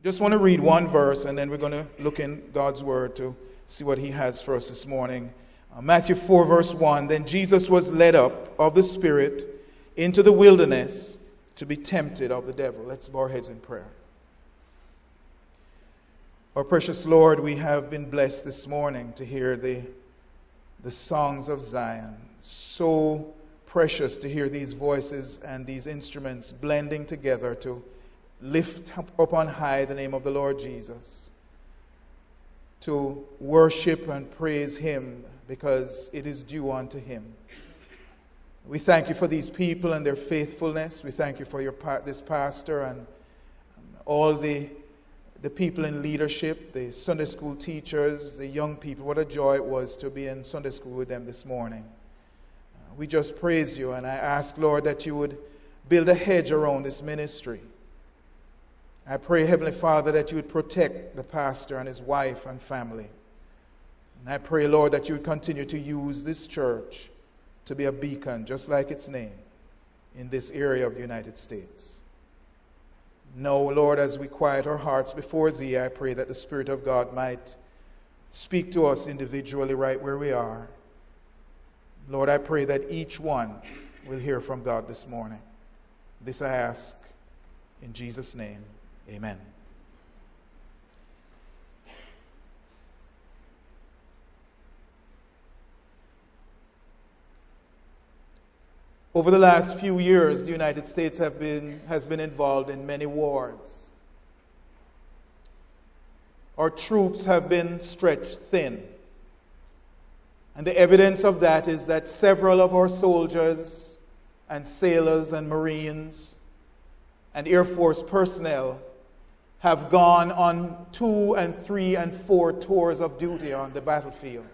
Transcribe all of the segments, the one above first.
Just want to read one verse, and then we're going to look in God's Word to see what He has for us this morning. Matthew 4, verse 1, Then Jesus was led up of the Spirit into the wilderness to be tempted of the devil. Let's bow our heads in prayer. Our precious Lord, we have been blessed this morning to hear the songs of Zion. So precious to hear these voices and these instruments blending together to lift up on high the name of the Lord Jesus, to worship and praise Him because it is due unto Him. We thank You for these people and their faithfulness. We thank You for this pastor and all the people in leadership, the Sunday school teachers, the young people. What a joy it was to be in Sunday school with them this morning. We just praise You, and I ask, Lord, that You would build a hedge around this ministry. I pray, Heavenly Father, that You would protect the pastor and his wife and family. And I pray, Lord, that You would continue to use this church to be a beacon, just like its name, in this area of the United States. Now, Lord, as we quiet our hearts before Thee, I pray that the Spirit of God might speak to us individually right where we are. Lord, I pray that each one will hear from God this morning. This I ask in Jesus' name. Amen. Over the last few years, the United States has been involved in many wars. Our troops have been stretched thin. And the evidence of that is that several of our soldiers and sailors and Marines and Air Force personnel have gone on 2 and 3 and 4 tours of duty on the battlefield.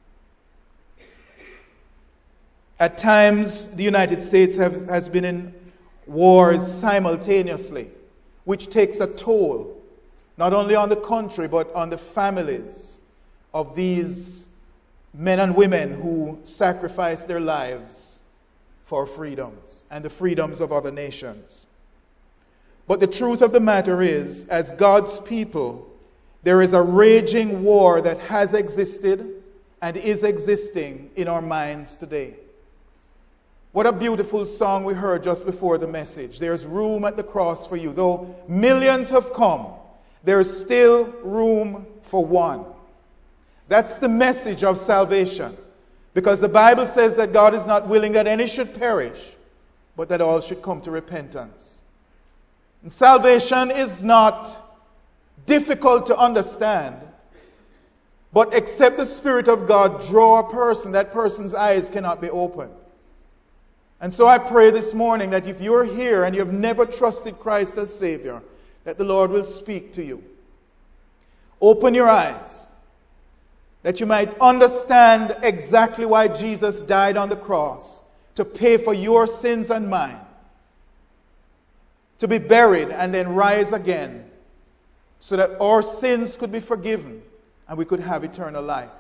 At times, the United States has been in wars simultaneously, which takes a toll, not only on the country, but on the families of these men and women who sacrifice their lives for freedoms and the freedoms of other nations. But the truth of the matter is, as God's people, there is a raging war that has existed and is existing in our minds today. What a beautiful song we heard just before the message. There's room at the cross for you. Though millions have come, there's still room for one. That's the message of salvation. Because the Bible says that God is not willing that any should perish, but that all should come to repentance. And salvation is not difficult to understand, but except the Spirit of God draw a person, that person's eyes cannot be opened. And so I pray this morning that if you're here and you have never trusted Christ as Savior, that the Lord will speak to you. Open your eyes, that you might understand exactly why Jesus died on the cross, to pay for your sins and mine, to be buried and then rise again, so that our sins could be forgiven and we could have eternal life.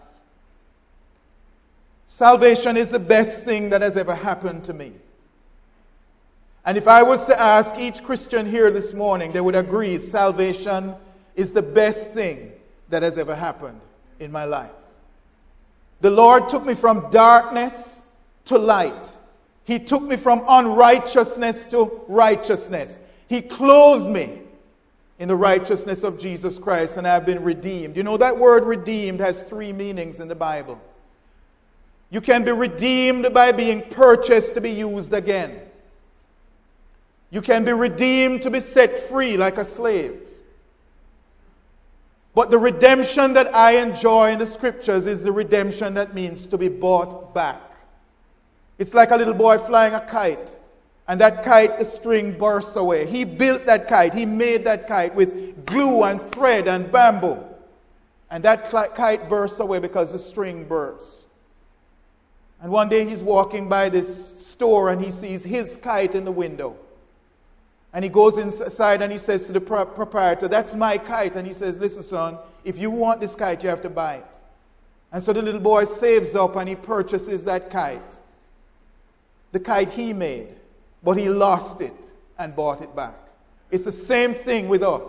Salvation is the best thing that has ever happened to me. And if I was to ask each Christian here this morning, they would agree salvation is the best thing that has ever happened in my life. The Lord took me from darkness to light. He took me from unrighteousness to righteousness. He clothed me in the righteousness of Jesus Christ, and I have been redeemed. You know, that word redeemed has 3 meanings in the Bible. You can be redeemed by being purchased to be used again. You can be redeemed to be set free like a slave. But the redemption that I enjoy in the Scriptures is the redemption that means to be bought back. It's like a little boy flying a kite. And that kite, the string bursts away. He built that kite. He made that kite with glue and thread and bamboo. And that kite bursts away because the string bursts. And one day he's walking by this store and he sees his kite in the window. And he goes inside and he says to the proprietor, "That's my kite." And he says, "Listen, son, if you want this kite, you have to buy it." And so the little boy saves up and he purchases that kite. The kite he made. But he lost it and bought it back. It's the same thing with us.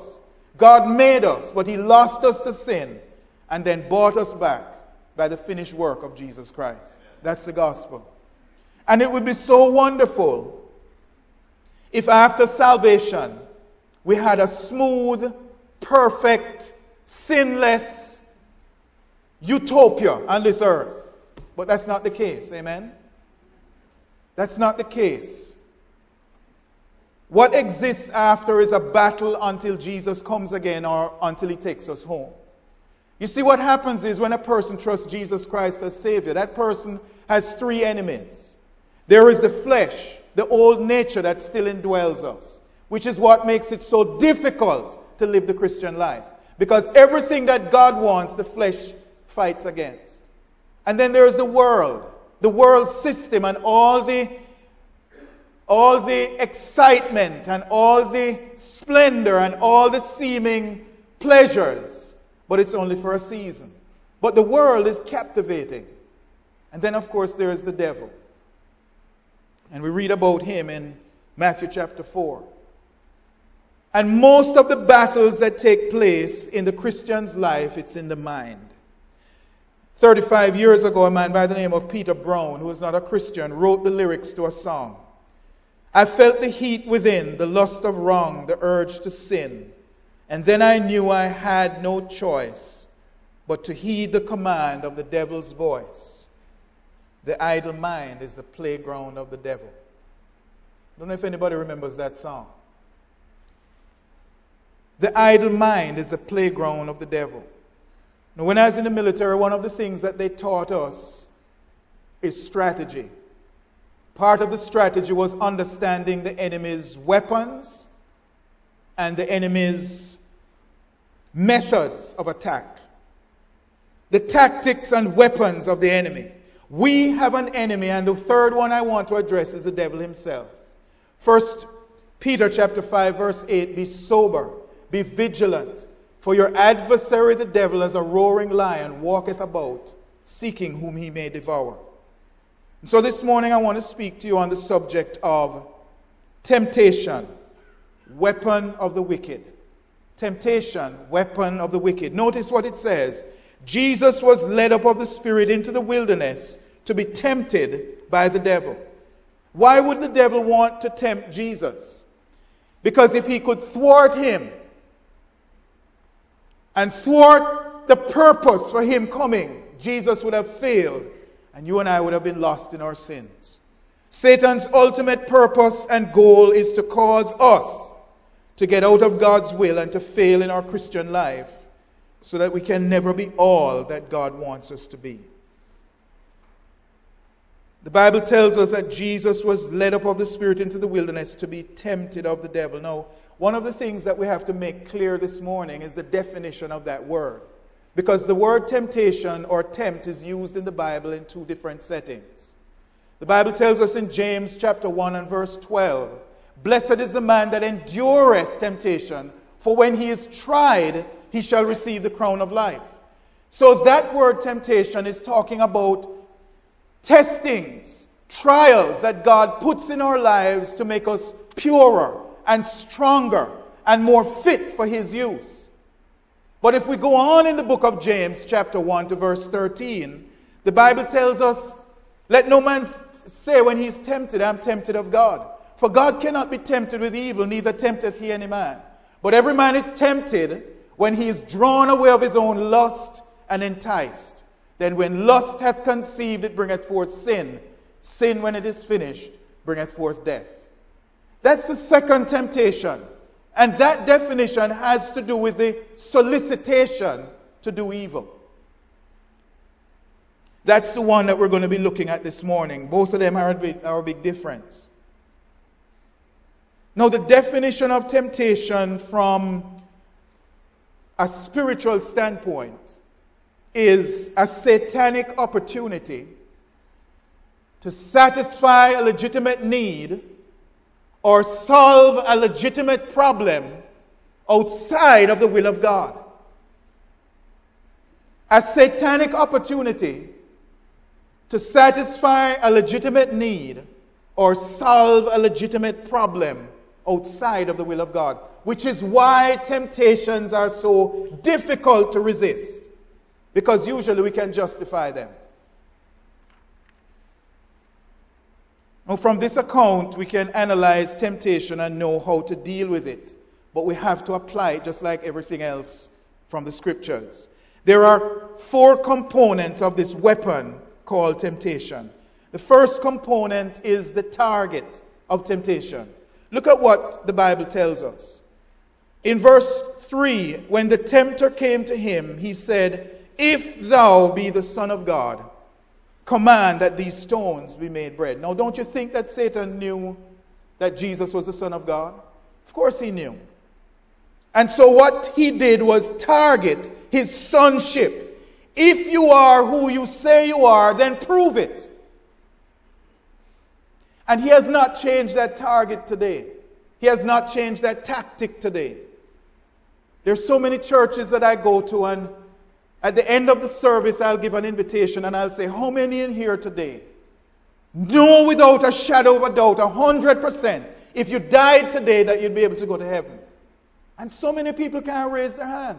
God made us, but he lost us to sin and then bought us back by the finished work of Jesus Christ. That's the gospel. And it would be so wonderful if after salvation we had a smooth, perfect, sinless utopia on this earth. But that's not the case. Amen? That's not the case. What exists after is a battle until Jesus comes again or until he takes us home. You see, what happens is when a person trusts Jesus Christ as Savior, that person has three enemies. There is the flesh, the old nature that still indwells us, which is what makes it so difficult to live the Christian life. Because everything that God wants, the flesh fights against. And then there is the world system, and all the excitement and all the splendor and all the seeming pleasures. But it's only for a season. But the world is captivating. And then, of course, there is the devil. And we read about him in Matthew chapter 4. And most of the battles that take place in the Christian's life, it's in the mind. 35 years ago, a man by the name of Peter Brown, who was not a Christian, wrote the lyrics to a song. I felt the heat within, the lust of wrong, the urge to sin. And then I knew I had no choice but to heed the command of the devil's voice. The idle mind is the playground of the devil. I don't know if anybody remembers that song. The idle mind is the playground of the devil. Now, when I was in the military, one of the things that they taught us is strategy. Part of the strategy was understanding the enemy's weapons and the enemy's methods of attack. The tactics and weapons of the enemy. We have an enemy, and the third one I want to address is the devil himself. 1 Peter chapter 5 verse 8, be sober, be vigilant, for your adversary the devil as a roaring lion walketh about, seeking whom he may devour. And so this morning I want to speak to you on the subject of temptation, weapon of the wicked. Temptation, weapon of the wicked. Notice what it says. Jesus was led up of the Spirit into the wilderness to be tempted by the devil. Why would the devil want to tempt Jesus? Because if he could thwart him and thwart the purpose for him coming, Jesus would have failed and you and I would have been lost in our sins. Satan's ultimate purpose and goal is to cause us to get out of God's will and to fail in our Christian life so that we can never be all that God wants us to be. The Bible tells us that Jesus was led up of the Spirit into the wilderness to be tempted of the devil. Now, one of the things that we have to make clear this morning is the definition of that word. Because the word temptation or tempt is used in the Bible in two different settings. The Bible tells us in James chapter 1 and verse 12, blessed is the man that endureth temptation, for when he is tried, he shall receive the crown of life. So that word temptation is talking about testings, trials that God puts in our lives to make us purer and stronger and more fit for his use. But if we go on in the book of James chapter 1 to verse 13, the Bible tells us, let no man say when he is tempted, I am tempted of God. For God cannot be tempted with evil, neither tempteth he any man. But every man is tempted when he is drawn away of his own lust and enticed. Then when lust hath conceived, it bringeth forth sin. Sin, when it is finished, bringeth forth death. That's the second temptation. And that definition has to do with the solicitation to do evil. That's the one that we're going to be looking at this morning. Both of them are a big difference. Now, the definition of temptation from a spiritual standpoint is a satanic opportunity to satisfy a legitimate need or solve a legitimate problem outside of the will of God. A satanic opportunity to satisfy a legitimate need or solve a legitimate problem outside of the will of God. which is why temptations are so difficult to resist, because usually we can justify them. Now, from this account, we can analyze temptation and know how to deal with it, but we have to apply it just like everything else from the scriptures. There are 4 components of this weapon called temptation. The first component is the target of temptation. Look at what the Bible tells us. In verse 3, when the tempter came to him, he said, "If thou be the Son of God, command that these stones be made bread." Now, don't you think that Satan knew that Jesus was the Son of God? Of course he knew. And so what he did was target his sonship. If you are who you say you are, then prove it. And he has not changed that target today. He has not changed that tactic today. There's so many churches that I go to, and at the end of the service, I'll give an invitation and I'll say, how many in here today know without a shadow of a doubt, 100%, if you died today, that you'd be able to go to heaven? And so many people can't raise their hand,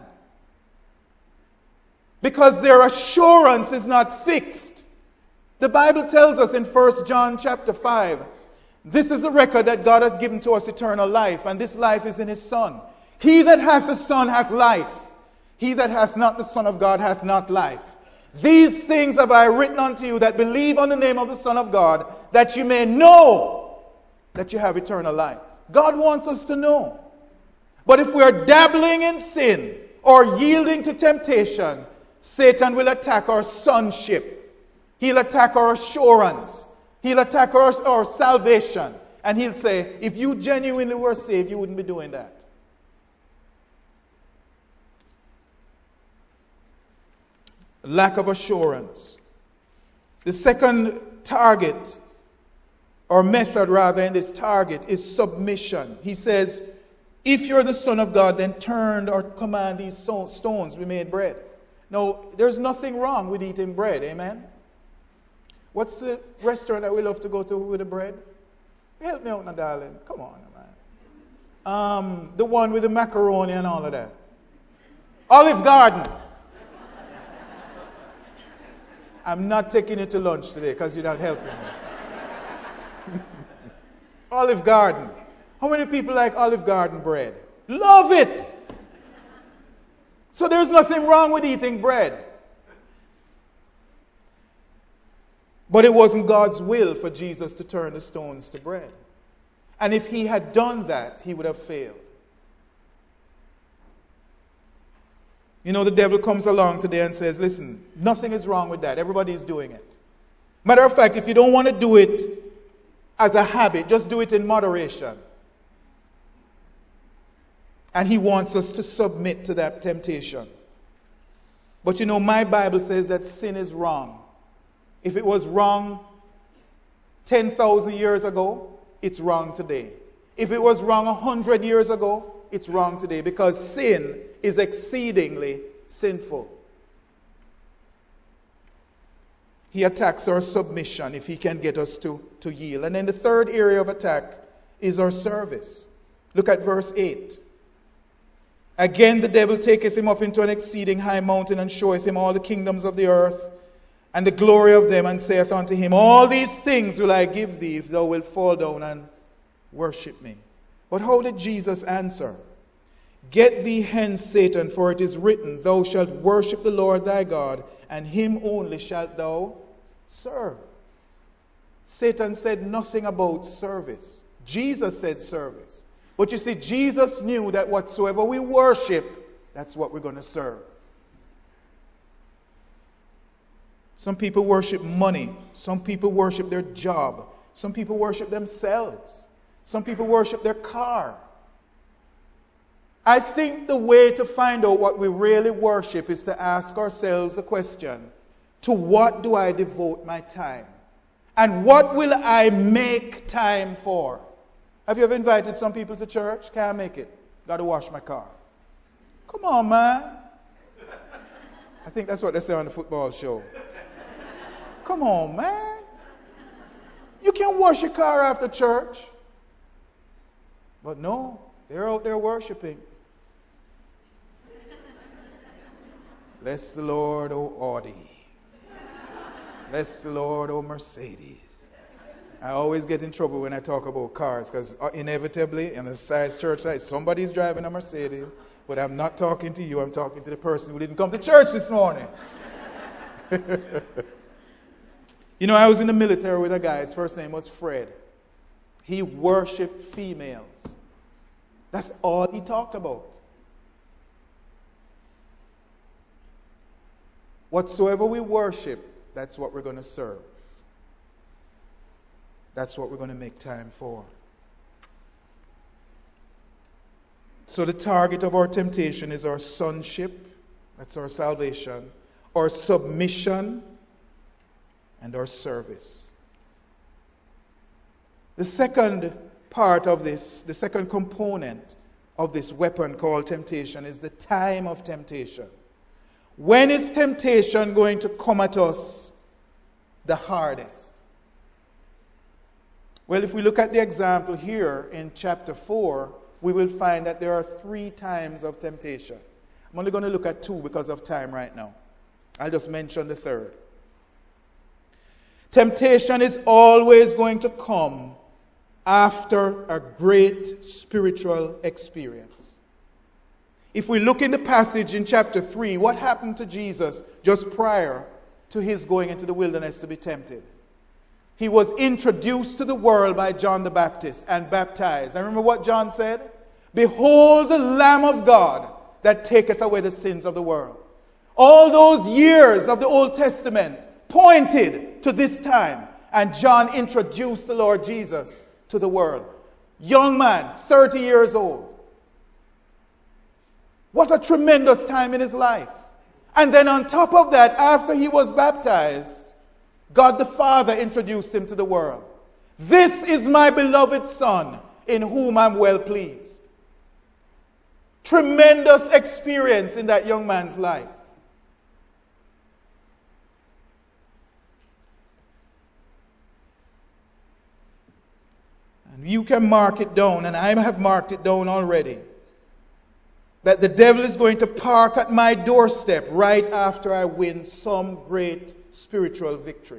because their assurance is not fixed. The Bible tells us in 1 John chapter 5, this is the record that God hath given to us, eternal life, and this life is in his Son. He that hath the Son hath life. He that hath not the Son of God hath not life. These things have I written unto you that believe on the name of the Son of God, that you may know that you have eternal life. God wants us to know. But if we are dabbling in sin or yielding to temptation, Satan will attack our sonship. He'll attack our assurance. He'll attack our salvation. And he'll say, if you genuinely were saved, you wouldn't be doing that. Lack of assurance. The second target, or method rather, in this target is submission. He says, if you're the Son of God, then turn or command these stones be made bread. Now, there's nothing wrong with eating bread, amen? What's the restaurant that we love to go to with the bread? Help me out now, darling. Come on, man. The one with the macaroni and all of that. Olive Garden. I'm not taking you to lunch today because you're not helping me. Olive Garden. How many people like Olive Garden bread? Love it! So there's nothing wrong with eating bread. But it wasn't God's will for Jesus to turn the stones to bread. And if he had done that, he would have failed. You know, the devil comes along today and says, listen, nothing is wrong with that. Everybody is doing it. Matter of fact, if you don't want to do it as a habit, just do it in moderation. And he wants us to submit to that temptation. But you know, my Bible says that sin is wrong. If it was wrong 10,000 years ago, it's wrong today. If it was wrong 100 years ago, it's wrong today, because sin is exceedingly sinful. He attacks our submission if he can get us to yield. And then the third area of attack is our service. Look at verse 8. Again the devil taketh him up into an exceeding high mountain, and showeth him all the kingdoms of the earth, and the glory of them, and saith unto him, all these things will I give thee, if thou wilt fall down and worship me. But how did Jesus answer? Get thee hence, Satan, for it is written, thou shalt worship the Lord thy God, and him only shalt thou serve. Satan said nothing about service. Jesus said service. But you see, Jesus knew that whatsoever we worship, that's what we're going to serve. Some people worship money. Some people worship their job. Some people worship themselves. Some people worship their car. I think the way to find out what we really worship is to ask ourselves the question, to what do I devote my time? And what will I make time for? Have you ever invited some people to church? Can't make it. Got to wash my car. Come on, man. I think that's what they say on the football show. Come on, man. You can wash your car after church. But no, They're out there worshiping. Bless the Lord, O Audi. Bless the Lord, O Mercedes. I always get in trouble when I talk about cars because inevitably in a size church size, somebody's driving a Mercedes, but I'm not talking to you. I'm talking to the person who didn't come to church this morning. You know, I was in the military with a guy. His first name was Fred. He worshiped females. That's all he talked about. Whatsoever we worship, that's what we're going to serve. That's what we're going to make time for. So the target of our temptation is our sonship, that's our salvation, our submission, and our service. The second part of this, the second component of this weapon called temptation is the time of temptation. When is temptation going to come at us the hardest? Well, if we look at the example here in chapter 4, we will find that there are 3 times of temptation. I'm only going to look at 2 because of time right now. I'll just mention the third. Temptation is always going to come after a great spiritual experience. If we look in the passage in chapter 3, what happened to Jesus just prior to his going into the wilderness to be tempted? He was introduced to the world by John the Baptist and baptized. And remember what John said? Behold the Lamb of God that taketh away the sins of the world. All those years of the Old Testament pointed to this time. And John introduced the Lord Jesus to the world. Young man, 30 years old. What a tremendous time in his life. And then on top of that, after he was baptized, God the Father introduced him to the world. This is my beloved Son, in whom I'm well pleased. Tremendous experience in that young man's life. And you can mark it down, and I have marked it down already, that the devil is going to park at my doorstep right after I win some great spiritual victory.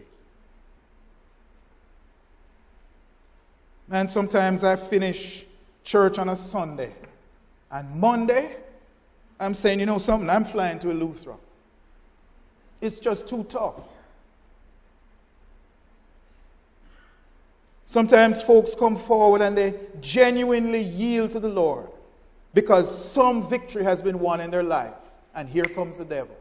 Man, sometimes I finish church on a Sunday, and Monday, I'm saying, you know something, I'm flying to Eleuthera. It's just too tough. Sometimes folks come forward and they genuinely yield to the Lord because some victory has been won in their life. And here comes the devil.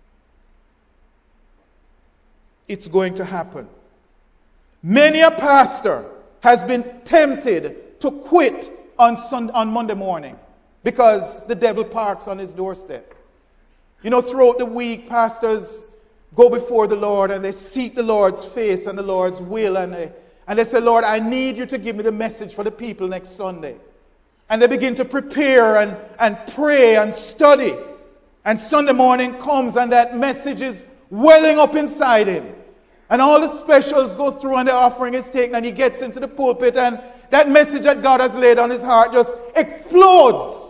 It's going to happen. Many a pastor has been tempted to quit on Monday morning because the devil parks on his doorstep. You know, throughout the week, pastors go before the Lord and they seek the Lord's face and the Lord's will, and they say, Lord, I need you to give me the message for the people next Sunday. And they begin to prepare and pray and study. And Sunday morning comes and that message is welling up inside him. And all the specials go through and the offering is taken and he gets into the pulpit and that message that God has laid on his heart just explodes.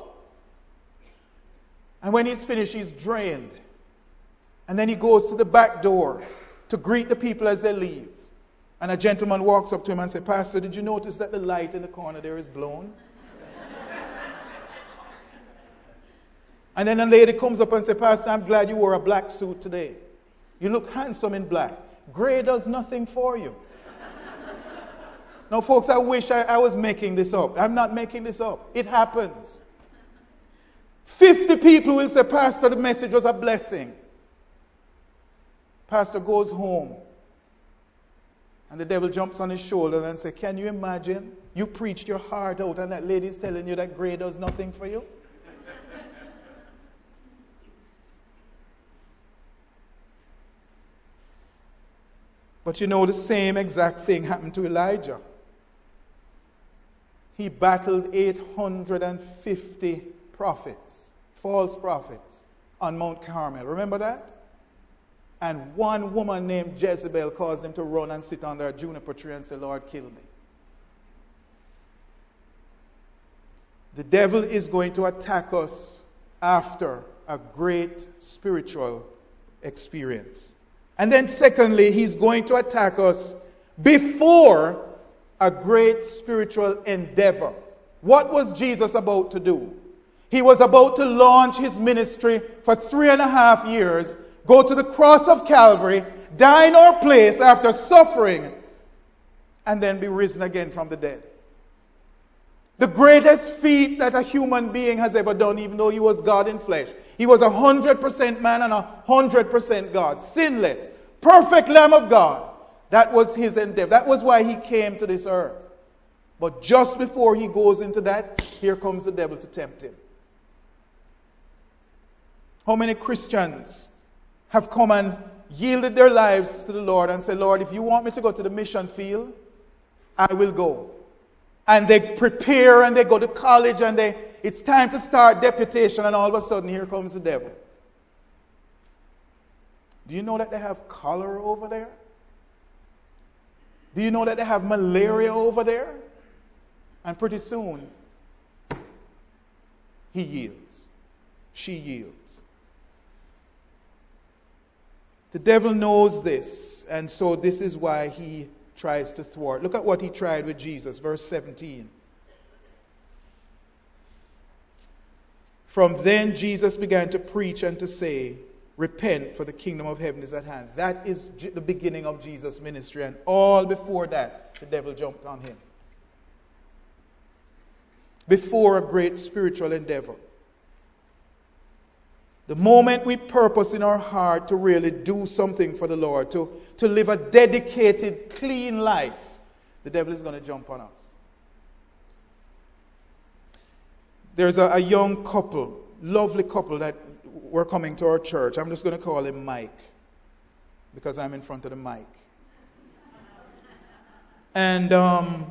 And when he's finished, he's drained. And then he goes to the back door to greet the people as they leave. And a gentleman walks up to him and says, Pastor, did you notice that the light in the corner there is blown? And then a lady comes up and says, Pastor, I'm glad you wore a black suit today. You look handsome in black. Gray does nothing for you. Now, folks, I wish I was making this up. I'm not making this up. It happens. 50 people will say, Pastor, the message was a blessing. Pastor goes home. And the devil jumps on his shoulder and says, can you imagine? You preached your heart out and that lady's telling you that gray does nothing for you? But you know, the same exact thing happened to Elijah. He battled 850 prophets, false prophets, on Mount Carmel. Remember that? And one woman named Jezebel caused him to run and sit under a juniper tree and say, Lord, kill me. The devil is going to attack us after a great spiritual experience. And then secondly, he's going to attack us before a great spiritual endeavor. What was Jesus about to do? He was about to launch his ministry for 3.5 years, go to the cross of Calvary, die in our place after suffering, and then be risen again from the dead. The greatest feat that a human being has ever done, even though he was God in flesh. He was 100% man and 100% God. Sinless. Perfect Lamb of God. That was his endeavor. That was why he came to this earth. But just before he goes into that, here comes the devil to tempt him. How many Christians have come and yielded their lives to the Lord and said, Lord, if you want me to go to the mission field, I will go. And they prepare and they go to college and it's time to start deputation, and all of a sudden here comes the devil. Do you know that they have cholera over there? Do you know that they have malaria over there? And pretty soon, he yields. She yields. The devil knows this, and so this is why he tries to thwart. Look at what he tried with Jesus, verse 17. From then Jesus began to preach and to say, repent, for the kingdom of heaven is at hand. That is the beginning of Jesus' ministry, and all before that, the devil jumped on him. Before a great spiritual endeavor. The moment we purpose in our heart to really do something for the Lord, to live a dedicated, clean life, the devil is going to jump on us. There's a young couple, lovely couple that were coming to our church. I'm just going to call him Mike, because I'm in front of the mic. And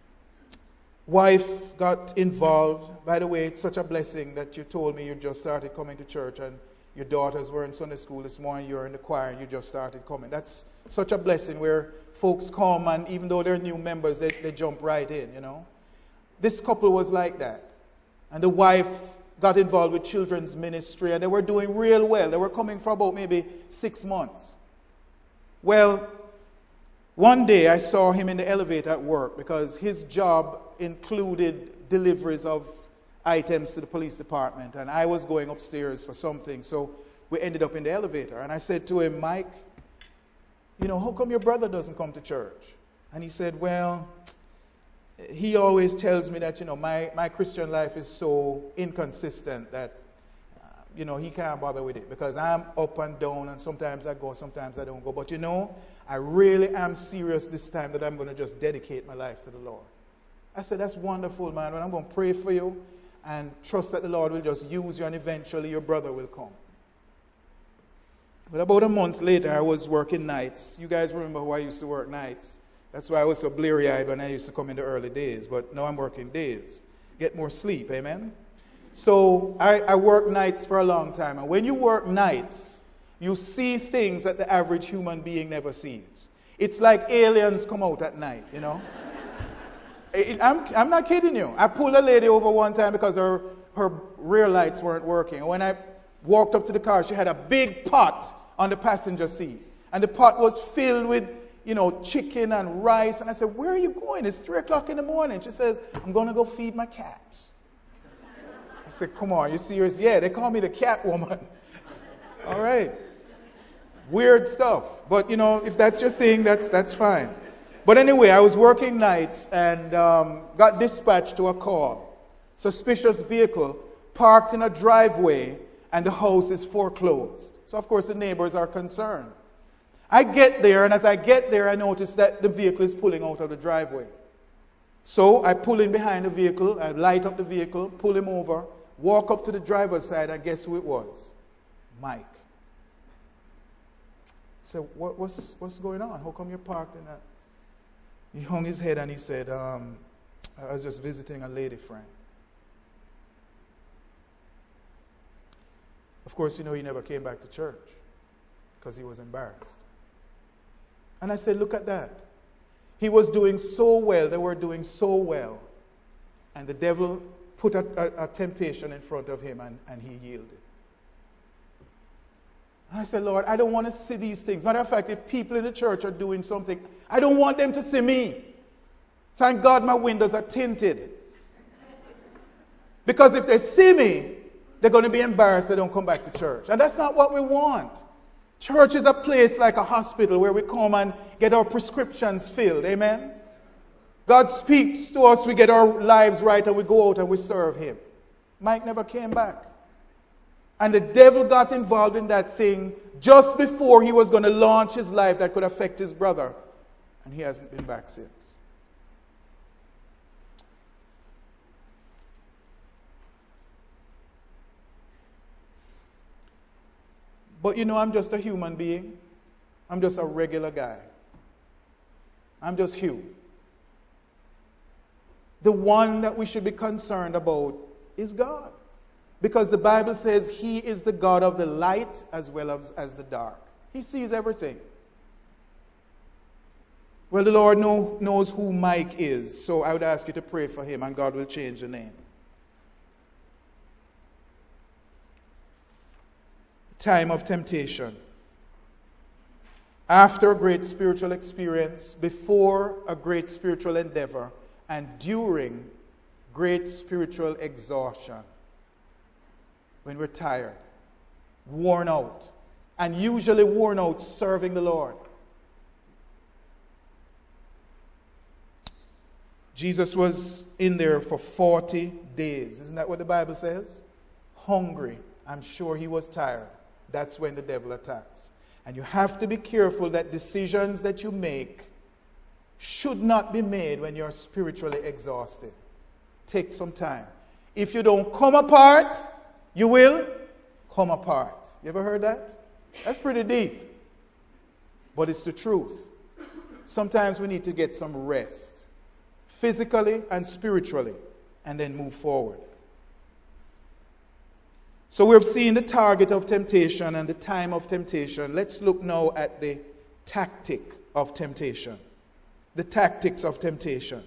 wife got involved. By the way, it's such a blessing that you told me you just started coming to church, and your daughters were in Sunday school this morning, you're in the choir, and you just started coming. That's such a blessing where folks come, and even though they're new members, they jump right in, you know. This couple was like that. And the wife got involved with children's ministry, and they were doing real well. They were coming for about maybe 6 months. Well, one day I saw him in the elevator at work, because his job included deliveries of items to the police department, and I was going upstairs for something, so we ended up in the elevator. And I said to him, Mike, you know, how come your brother doesn't come to church? And he said, well, he always tells me that, you know, my Christian life is so inconsistent that, you know, he can't bother with it, because I'm up and down, and sometimes I go, sometimes I don't go. But you know, I really am serious this time that I'm going to just dedicate my life to the Lord. I said, that's wonderful, man. And I'm going to pray for you and trust that the Lord will just use you, and eventually your brother will come. But about a month later, I was working nights. You guys remember how I used to work nights? That's why I was so bleary-eyed when I used to come in the early days. But now I'm working days. Get more sleep, amen? So I worked nights for a long time. And when you work nights, you see things that the average human being never sees. It's like aliens come out at night, you know? I'm not kidding you. I pulled a lady over one time because her rear lights weren't working. And when I walked up to the car, she had a big pot on the passenger seat. And the pot was filled with, you know, chicken and rice. And I said, where are you going? It's 3 o'clock in the morning. She says, I'm going to go feed my cat. I said, come on, you serious? Yeah, they call me the cat woman. All right. Weird stuff. But, you know, if that's your thing, that's fine. But anyway, I was working nights and got dispatched to a call. Suspicious vehicle parked in a driveway, and the house is foreclosed. So, of course, the neighbors are concerned. I get there, and as I get there, I notice that the vehicle is pulling out of the driveway. So I pull in behind the vehicle, I light up the vehicle, pull him over, walk up to the driver's side, and guess who it was? Mike. So what's going on? How come you're parked in that? He hung his head and he said, I was just visiting a lady friend. Of course, you know, he never came back to church because he was embarrassed. And I said, look at that. He was doing so well. They were doing so well. And the devil put a temptation in front of him, and he yielded. And I said, Lord, I don't want to see these things. Matter of fact, if people in the church are doing something, I don't want them to see me. Thank God my windows are tinted. Because if they see me, they're going to be embarrassed they don't come back to church. And that's not what we want. Church is a place like a hospital where we come and get our prescriptions filled. Amen? God speaks to us, we get our lives right, and we go out and we serve him. Mike never came back. And the devil got involved in that thing just before he was going to launch his life that could affect his brother. And he hasn't been back since. But you know, I'm just a human being. I'm just a regular guy. I'm just Hugh. The one that we should be concerned about is God. Because the Bible says he is the God of the light as well as the dark. He sees everything. Well, the Lord knows who Mike is, so I would ask you to pray for him, and God will change the name. Time of temptation. After a great spiritual experience, before a great spiritual endeavor, and during great spiritual exhaustion. When we're tired, worn out, and usually worn out serving the Lord. Jesus was in there for 40 days. Isn't that what the Bible says? Hungry. I'm sure he was tired. That's when the devil attacks. And you have to be careful that decisions that you make should not be made when you're spiritually exhausted. Take some time. If you don't come apart, you will come apart. You ever heard that? That's pretty deep. But it's the truth. Sometimes we need to get some rest, physically and spiritually, and then move forward. So we've seen the target of temptation and the time of temptation. Let's look now at the tactic of temptation. The tactics of temptation.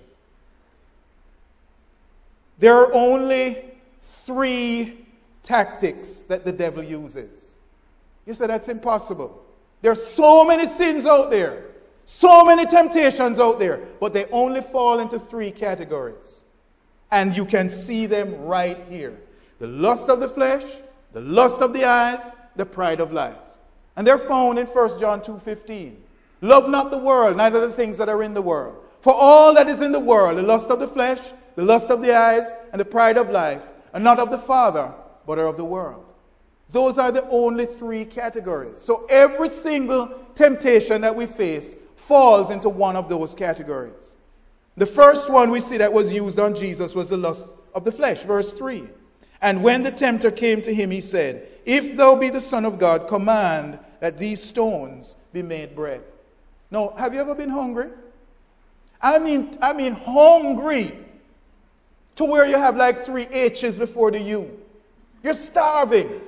There are only 3 tactics that the devil uses. You say that's impossible. There are so many sins out there, so many temptations out there, but they only fall into 3 categories. And you can see them right here. The lust of the flesh, the lust of the eyes, the pride of life. And they're found in 1 John 2:15. Love not the world, neither the things that are in the world. For all that is in the world, the lust of the flesh, the lust of the eyes, and the pride of life, are not of the Father, but are of the world. Those are the only 3 categories. So every single temptation that we face falls into one of those categories. The first one we see that was used on Jesus was the lust of the flesh, verse 3. And when the tempter came to him, he said, If thou be the Son of God, command that these stones be made bread. Now, have you ever been hungry? I mean hungry to where you have like 3 H's before the U. You're starving.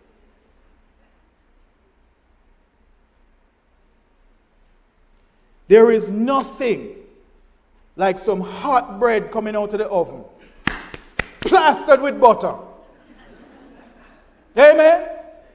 There is nothing like some hot bread coming out of the oven, plastered with butter. Amen?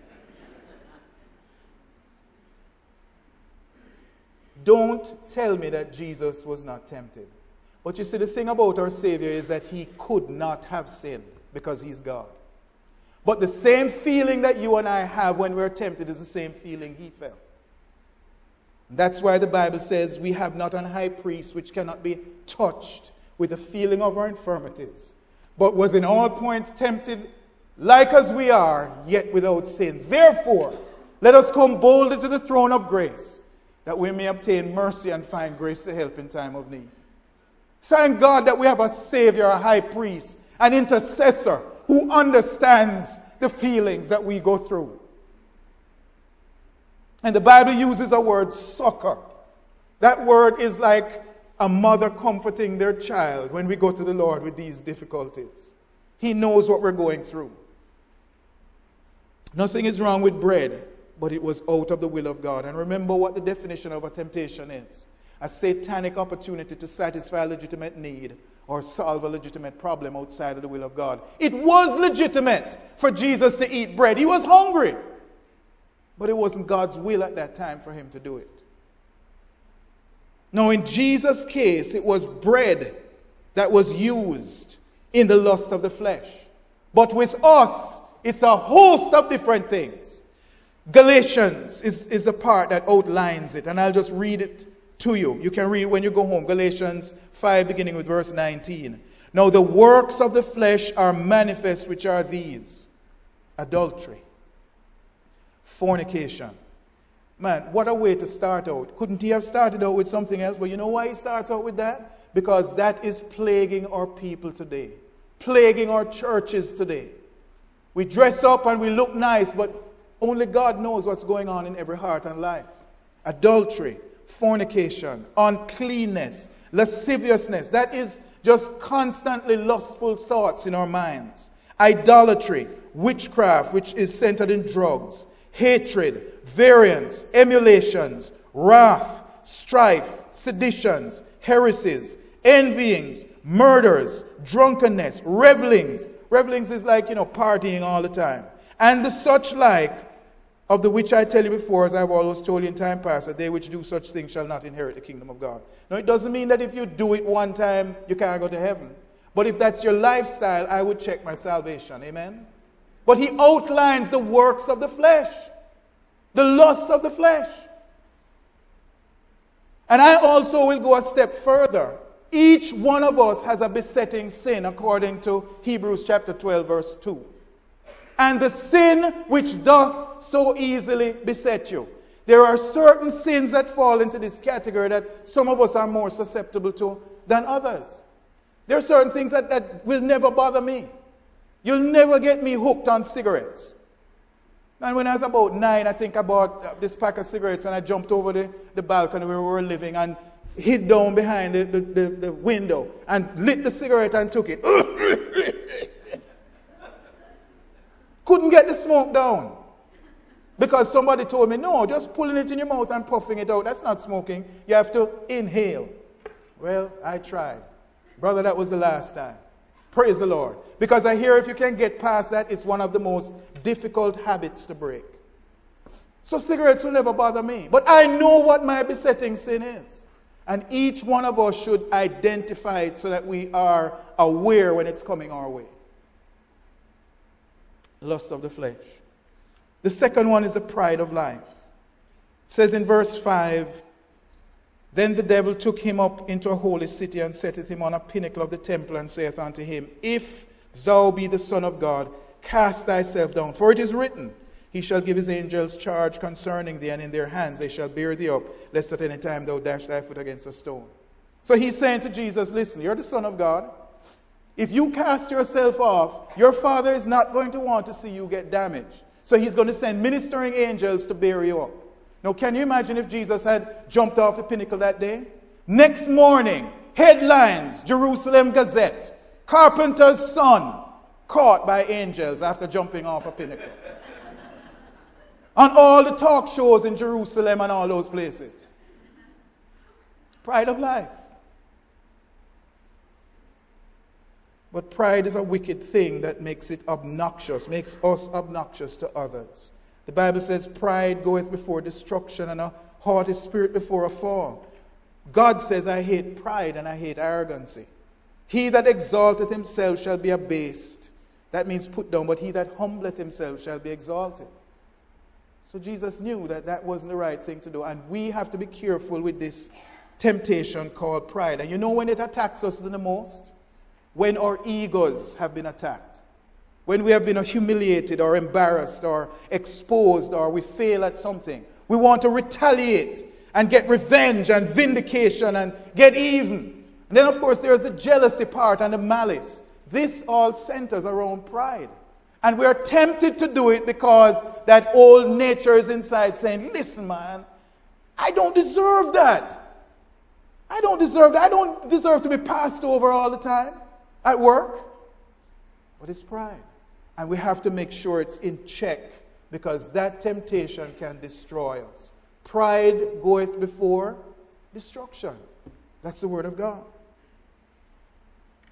Don't tell me that Jesus was not tempted. But you see, the thing about our Savior is that he could not have sinned because he's God. But the same feeling that you and I have when we're tempted is the same feeling he felt. That's why the Bible says we have not an high priest which cannot be touched with the feeling of our infirmities, but was in all points tempted like as we are, yet without sin. Therefore, let us come boldly to the throne of grace, that we may obtain mercy and find grace to help in time of need. Thank God that we have a Savior, a high priest, an intercessor who understands the feelings that we go through. And the Bible uses a word, succor. That word is like a mother comforting their child when we go to the Lord with these difficulties. He knows what we're going through. Nothing is wrong with bread, but it was out of the will of God. And remember what the definition of a temptation is. A satanic opportunity to satisfy a legitimate need or solve a legitimate problem outside of the will of God. It was legitimate for Jesus to eat bread. He was hungry. But it wasn't God's will at that time for him to do it. Now, in Jesus' case, it was bread that was used in the lust of the flesh. But with us, it's a host of different things. Galatians is the part that outlines it, and I'll just read it to you. You can read it when you go home. Galatians 5, beginning with verse 19. Now the works of the flesh are manifest, which are these: adultery, fornication. Man, what a way to start out. Couldn't he have started out with something else? But you know why he starts out with that? Because that is plaguing our people today. Plaguing our churches today. We dress up and we look nice, but only God knows what's going on in every heart and life. Adultery, fornication, uncleanness, lasciviousness. That is just constantly lustful thoughts in our minds. Idolatry, witchcraft, which is centered in drugs, hatred, variance, emulations, wrath, strife, seditions, heresies, envyings, murders, drunkenness, revelings. Revelings is like, partying all the time. And the such like, of the which I tell you before, as I've always told you in time past, that they which do such things shall not inherit the kingdom of God. Now, it doesn't mean that if you do it one time, you can't go to heaven. But if that's your lifestyle, I would check my salvation. Amen? But he outlines the works of the flesh. The lust of the flesh. And I also will go a step further. Each one of us has a besetting sin, according to Hebrews chapter 12, verse 2. And the sin which doth so easily beset you. There are certain sins that fall into this category that some of us are more susceptible to than others. There are certain things that will never bother me. You'll never get me hooked on cigarettes. And when I was about 9, I think I bought this pack of cigarettes and I jumped over the balcony where we were living and hid down behind the window and lit the cigarette and took it. Couldn't get the smoke down. Because somebody told me, no, just pulling it in your mouth and puffing it out, that's not smoking. You have to inhale. Well, I tried. Brother, that was the last time. Praise the Lord. Because I hear if you can get past that, it's one of the most difficult habits to break. So cigarettes will never bother me. But I know what my besetting sin is. And each one of us should identify it so that we are aware when it's coming our way. Lust of the flesh. The second one is the pride of life. It says in verse 5, Then the devil took him up into a holy city and setteth him on a pinnacle of the temple and saith unto him, If thou be the Son of God, cast thyself down. For it is written, He shall give his angels charge concerning thee, and in their hands they shall bear thee up, lest at any time thou dash thy foot against a stone. So he's saying to Jesus, listen, you're the Son of God. If you cast yourself off, your Father is not going to want to see you get damaged. So he's going to send ministering angels to bear you up. Now, can you imagine if Jesus had jumped off the pinnacle that day? Next morning, headlines, Jerusalem Gazette, carpenter's son caught by angels after jumping off a pinnacle. On all the talk shows in Jerusalem and all those places. Pride of life. But pride is a wicked thing that makes it obnoxious, makes us obnoxious to others. The Bible says, pride goeth before destruction, and a haughty spirit before a fall. God says, I hate pride and I hate arrogancy. He that exalteth himself shall be abased. That means put down, but he that humbleth himself shall be exalted. So Jesus knew that that wasn't the right thing to do. And we have to be careful with this temptation called pride. And you know when it attacks us the most? When our egos have been attacked. When we have been humiliated or embarrassed or exposed or we fail at something. We want to retaliate and get revenge and vindication and get even. And then of course there's the jealousy part and the malice. This all centers around pride. And we are tempted to do it because that old nature is inside saying, listen man, I don't deserve that. I don't deserve that. I don't deserve to be passed over all the time at work. But it's pride. And we have to make sure it's in check because that temptation can destroy us. Pride goeth before destruction. That's the word of God.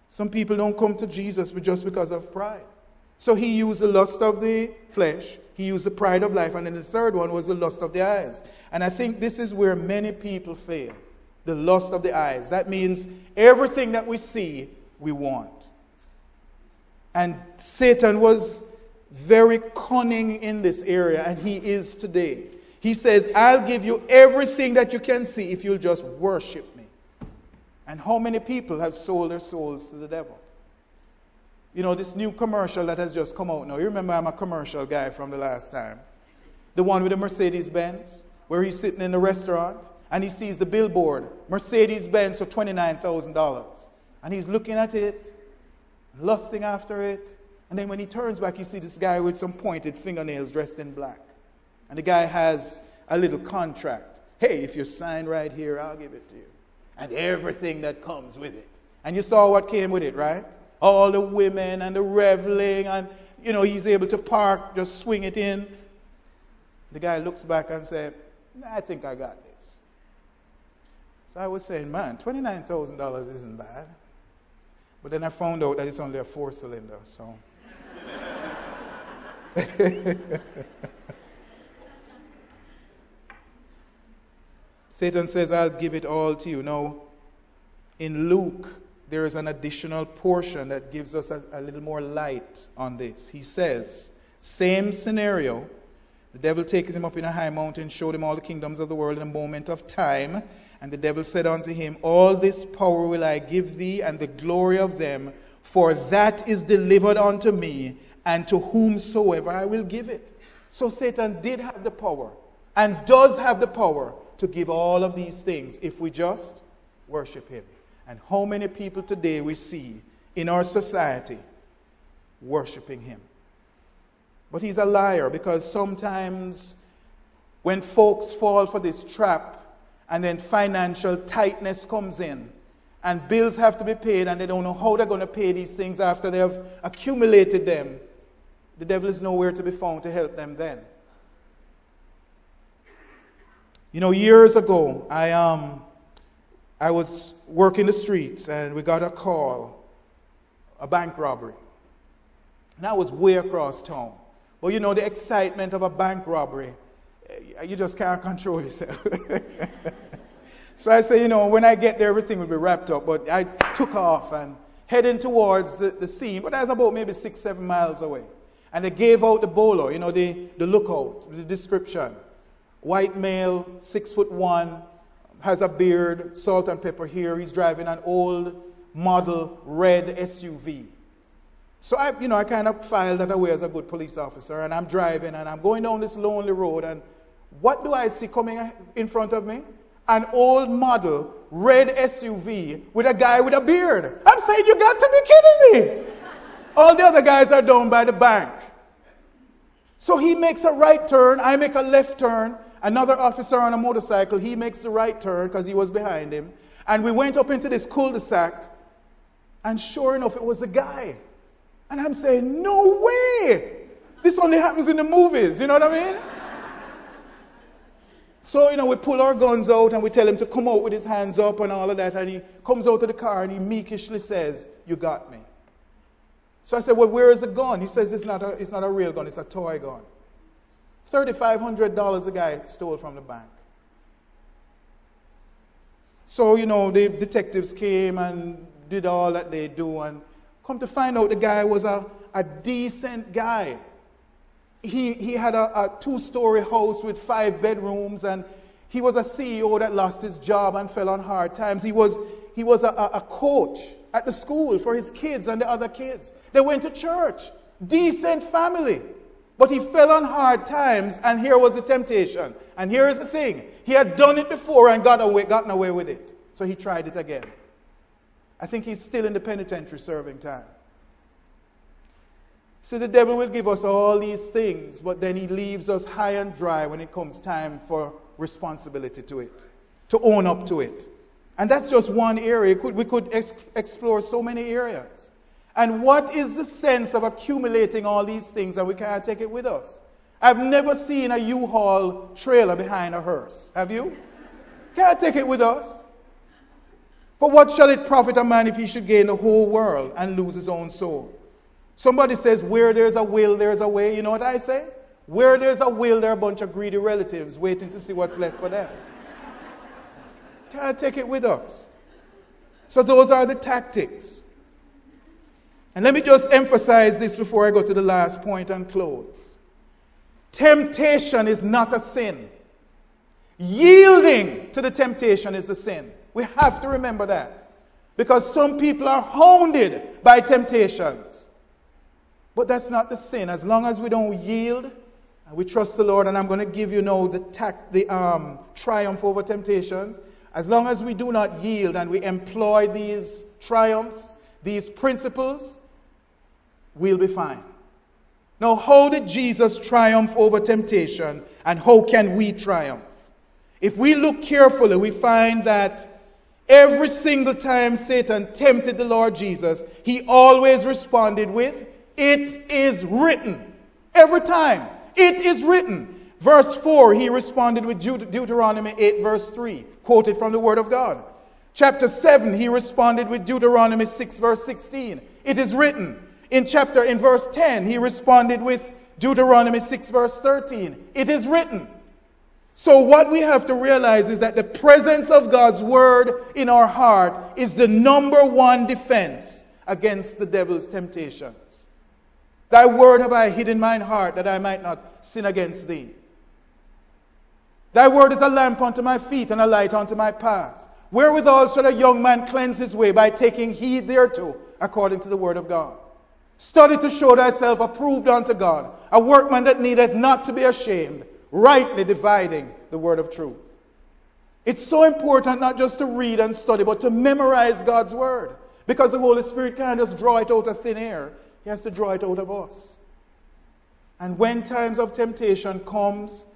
Some people don't come to Jesus just because of pride. So he used the lust of the flesh, he used the pride of life, and then the third one was the lust of the eyes. And I think this is where many people fail. The lust of the eyes. That means everything that we see, we want. And Satan was very cunning in this area, and he is today. He says, I'll give you everything that you can see if you'll just worship me. And how many people have sold their souls to the devil? You know, this new commercial that has just come out now. You remember I'm a commercial guy from the last time. The one with the Mercedes-Benz, where he's sitting in the restaurant and he sees the billboard, Mercedes-Benz for $29,000. And he's looking at it, lusting after it. And then when he turns back, you see this guy with some pointed fingernails dressed in black. And the guy has a little contract. Hey, if you sign right here, I'll give it to you. And everything that comes with it. And you saw what came with it, right? All the women and the reveling, and you know, he's able to park, just swing it in. The guy looks back and says, I think I got this. So I was saying, man, $29,000 isn't bad. But then I found out that it's only a 4-cylinder, so. Satan says, I'll give it all to you. Now, in Luke, there is an additional portion that gives us a little more light on this. He says, same scenario, the devil taketh him up in a high mountain, showed him all the kingdoms of the world in a moment of time. And the devil said unto him, all this power will I give thee, and the glory of them, for that is delivered unto me, and to whomsoever I will give it. So Satan did have the power, and does have the power, to give all of these things if we just worship him. And how many people today we see in our society worshiping him? But he's a liar, because sometimes when folks fall for this trap and then financial tightness comes in and bills have to be paid and they don't know how they're going to pay these things after they have accumulated them, the devil is nowhere to be found to help them then. You know, years ago, I was working the streets and we got a call, a bank robbery. And I was way across town. But you know, the excitement of a bank robbery, you just can't control yourself. So I said, you know, when I get there, everything will be wrapped up. But I took off and heading towards the scene, but I was about maybe 6-7 miles away. And they gave out the bolo, you know, the lookout, the description. White male, 6'1", has a beard, salt and pepper here. He's driving an old model red SUV. So I kind of filed that away as a good police officer, and I'm driving and I'm going down this lonely road, and what do I see coming in front of me? An old model red SUV with a guy with a beard. I'm saying, you got to be kidding me. All the other guys are down by the bank. So he makes a right turn, I make a left turn. Another officer on a motorcycle, he makes the right turn because he was behind him. And we went up into this cul-de-sac, and sure enough, it was a guy. And I'm saying, no way! This only happens in the movies, you know what I mean? So, you know, we pull our guns out and we tell him to come out with his hands up and all of that. And he comes out of the car and he meekishly says, you got me. So I said, well, where is the gun? He says, it's not a real gun, it's a toy gun. $3,500 a guy stole from the bank. So, you know, the detectives came and did all that they do, and come to find out the guy was a decent guy. He had a 2-story house with 5 bedrooms, and he was a CEO that lost his job and fell on hard times. He was a coach at the school for his kids and the other kids. They went to church. Decent family. But he fell on hard times, and here was the temptation. And here is the thing. He had done it before and gotten away with it. So he tried it again. I think he's still in the penitentiary serving time. See, the devil will give us all these things, but then he leaves us high and dry when it comes time for responsibility to it, to own up to it. And that's just one area. We could explore so many areas. And what is the sense of accumulating all these things and we can't take it with us? I've never seen a U-Haul trailer behind a hearse. Have you? Can't take it with us. For what shall it profit a man if he should gain the whole world and lose his own soul? Somebody says, where there's a will, there's a way. You know what I say? Where there's a will, there are a bunch of greedy relatives waiting to see what's left for them. Can't take it with us. So those are the tactics. And let me just emphasize this before I go to the last point and close. Temptation is not a sin. Yielding to the temptation is the sin. We have to remember that. Because some people are hounded by temptations. But that's not the sin. As long as we don't yield and we trust the Lord, and I'm going to give you now the triumph over temptations. As long as we do not yield and we employ these triumphs, these principles, we'll be fine. Now, how did Jesus triumph over temptation, and how can we triumph? If we look carefully, we find that every single time Satan tempted the Lord Jesus, he always responded with, "It is written." Every time. It is written. Verse 4, he responded with Deuteronomy 8, verse 3, quoted from the Word of God. Chapter 7, he responded with Deuteronomy 6, verse 16. It is written. In verse 10, he responded with Deuteronomy 6, verse 13. It is written. So what we have to realize is that the presence of God's Word in our heart is the number one defense against the devil's temptations. Thy word have I hid in mine heart, that I might not sin against thee. Thy word is a lamp unto my feet and a light unto my path. Wherewithal shall a young man cleanse his way? By taking heed thereto, according to the word of God. Study to show thyself approved unto God, a workman that needeth not to be ashamed, rightly dividing the word of truth. It's so important not just to read and study, but to memorize God's word. Because the Holy Spirit can't just draw it out of thin air. He has to draw it out of us. And when times of temptation comes,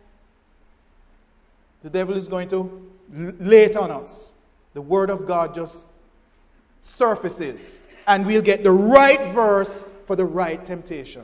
the devil is going to lay it on us. The word of God just surfaces, and we'll get the right verse for the right temptation.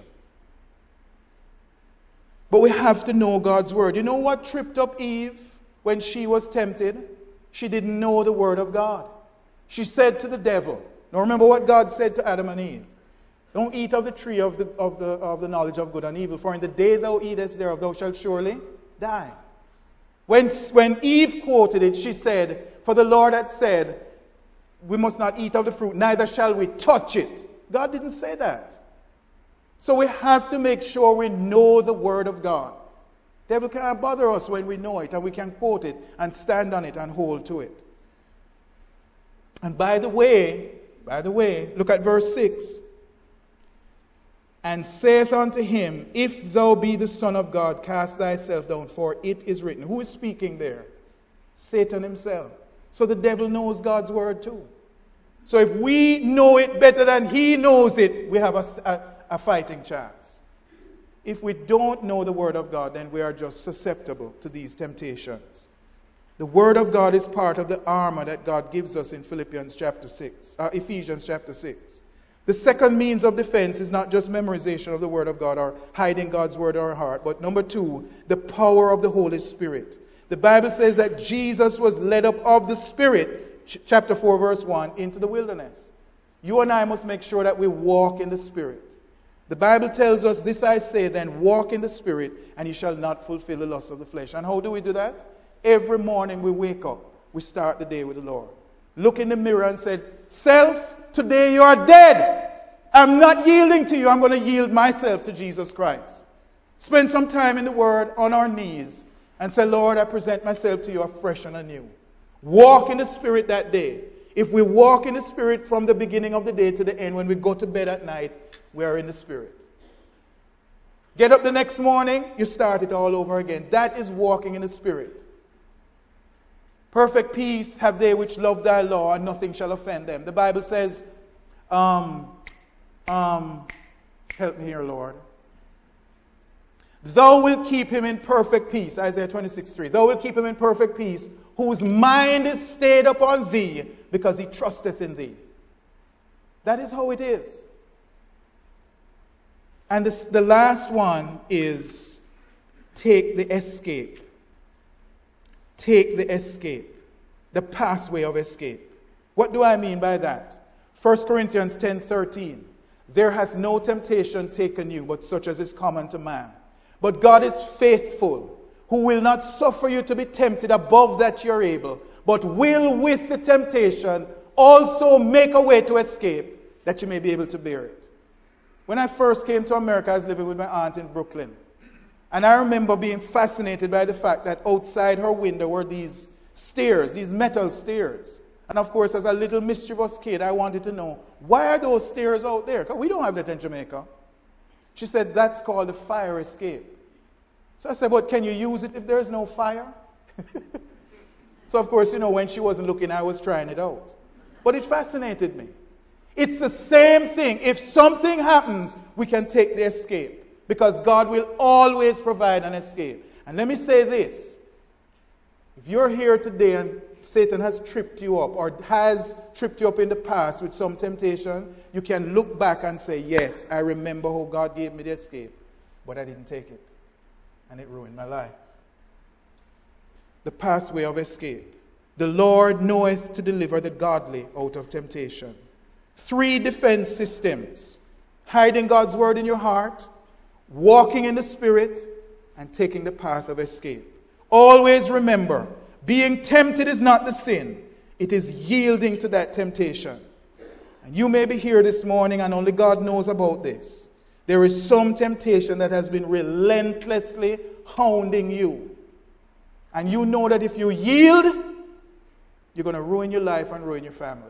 But we have to know God's word. You know what tripped up Eve when she was tempted? She didn't know the word of God. She said to the devil, now remember what God said to Adam and Eve. Don't eat of the tree of the knowledge of good and evil, for in the day thou eatest thereof, thou shalt surely die. When Eve quoted it, she said, for the Lord had said, we must not eat of the fruit, neither shall we touch it. God didn't say that. So we have to make sure we know the word of God. The devil can't bother us when we know it, and we can quote it and stand on it and hold to it. And by the way, look at verse 6. And saith unto him, if thou be the Son of God, cast thyself down, for it is written. Who is speaking there? Satan himself. So the devil knows God's word too. So if we know it better than he knows it, we have a fighting chance. If we don't know the word of God, then we are just susceptible to these temptations. The word of God is part of the armor that God gives us in Ephesians chapter 6. The second means of defense is not just memorization of the word of God or hiding God's word in our heart, but number 2, the power of the Holy Spirit. The Bible says that Jesus was led up of the Spirit, chapter 4, verse 1, into the wilderness. You and I must make sure that we walk in the Spirit. The Bible tells us, this I say then, walk in the Spirit, and you shall not fulfill the lust of the flesh. And how do we do that? Every morning we wake up, we start the day with the Lord. Look in the mirror and say, self, today you are dead. I'm not yielding to you. I'm going to yield myself to Jesus Christ. Spend some time in the Word on our knees and say, Lord, I present myself to you afresh and anew. Walk in the Spirit that day. If we walk in the Spirit from the beginning of the day to the end, when we go to bed at night, we are in the Spirit. Get up the next morning, you start it all over again. That is walking in the Spirit. Perfect peace have they which love thy law, and nothing shall offend them. The Bible says, help me here, Lord. Thou wilt keep him in perfect peace, Isaiah 26:3. Thou wilt keep him in perfect peace, whose mind is stayed upon thee, because he trusteth in thee. That is how it is. And the last one is take the escape. Take the escape. The pathway of escape. What do I mean by that? 1 Corinthians 10:13. There hath no temptation taken you, but such as is common to man. But God is faithful, who will not suffer you to be tempted above that you're able, but will with the temptation also make a way to escape, that you may be able to bear it. When I first came to America, I was living with my aunt in Brooklyn. And I remember being fascinated by the fact that outside her window were these stairs, these metal stairs. And of course, as a little mischievous kid, I wanted to know, why are those stairs out there? Because we don't have that in Jamaica. She said, that's called the fire escape. So I said, but can you use it if there's no fire? So of course, when she wasn't looking, I was trying it out. But it fascinated me. It's the same thing. If something happens, we can take the escape. Because God will always provide an escape. And let me say this. If you're here today and Satan has tripped you up or has tripped you up in the past with some temptation, you can look back and say, yes, I remember how God gave me the escape, but I didn't take it. And it ruined my life. The pathway of escape. The Lord knoweth to deliver the godly out of temptation. 3 defense systems. Hiding God's word in your heart, walking in the Spirit, and taking the path of escape. Always remember, being tempted is not the sin. It is yielding to that temptation. And you may be here this morning and only God knows about this. There is some temptation that has been relentlessly hounding you. And you know that if you yield, you're going to ruin your life and ruin your family.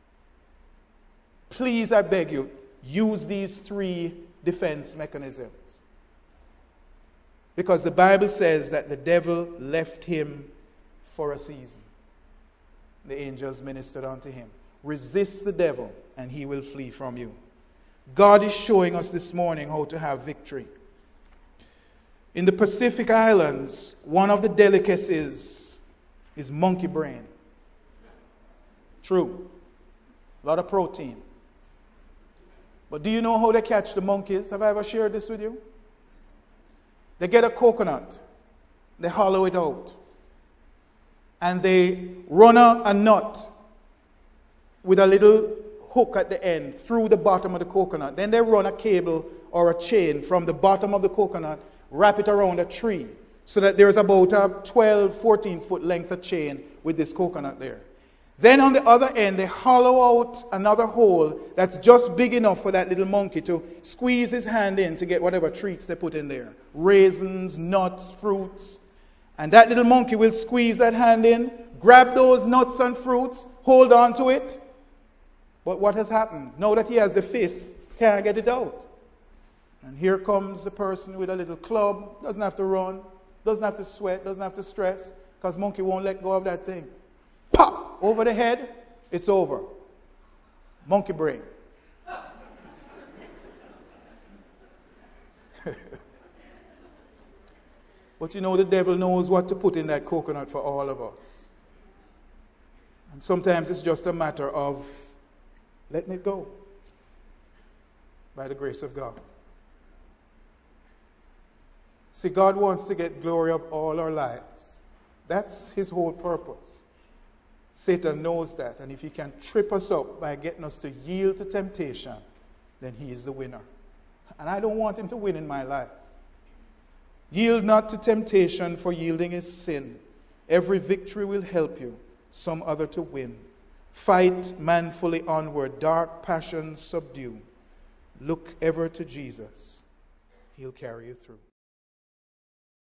Please, I beg you, use these 3 defense mechanisms. Because the Bible says that the devil left him for a season. The angels ministered unto him. Resist the devil and he will flee from you. God is showing us this morning how to have victory. In the Pacific Islands, one of the delicacies is monkey brain. True. A lot of protein. But do you know how they catch the monkeys? Have I ever shared this with you? They get a coconut. They hollow it out. And they run a nut with a little hook at the end through the bottom of the coconut. Then they run a cable or a chain from the bottom of the coconut, wrap it around a tree, so that there's about a 12, 14 foot length of chain with this coconut there. Then on the other end, they hollow out another hole that's just big enough for that little monkey to squeeze his hand in to get whatever treats they put in there. Raisins, nuts, fruits. And that little monkey will squeeze that hand in, grab those nuts and fruits, hold on to it. But what has happened? Now that he has the fist, can't get it out. And here comes the person with a little club, doesn't have to run, doesn't have to sweat, doesn't have to stress, because monkey won't let go of that thing. Pop! Over the head, it's over. Monkey brain. But the devil knows what to put in that coconut for all of us. And sometimes it's just a matter of letting it go by the grace of God. See, God wants to get glory of all our lives. That's his whole purpose. Satan knows that, and if he can trip us up by getting us to yield to temptation, then he is the winner. And I don't want him to win in my life. Yield not to temptation, for yielding is sin. Every victory will help you, some other to win. Fight manfully onward, dark passions subdue. Look ever to Jesus. He'll carry you through.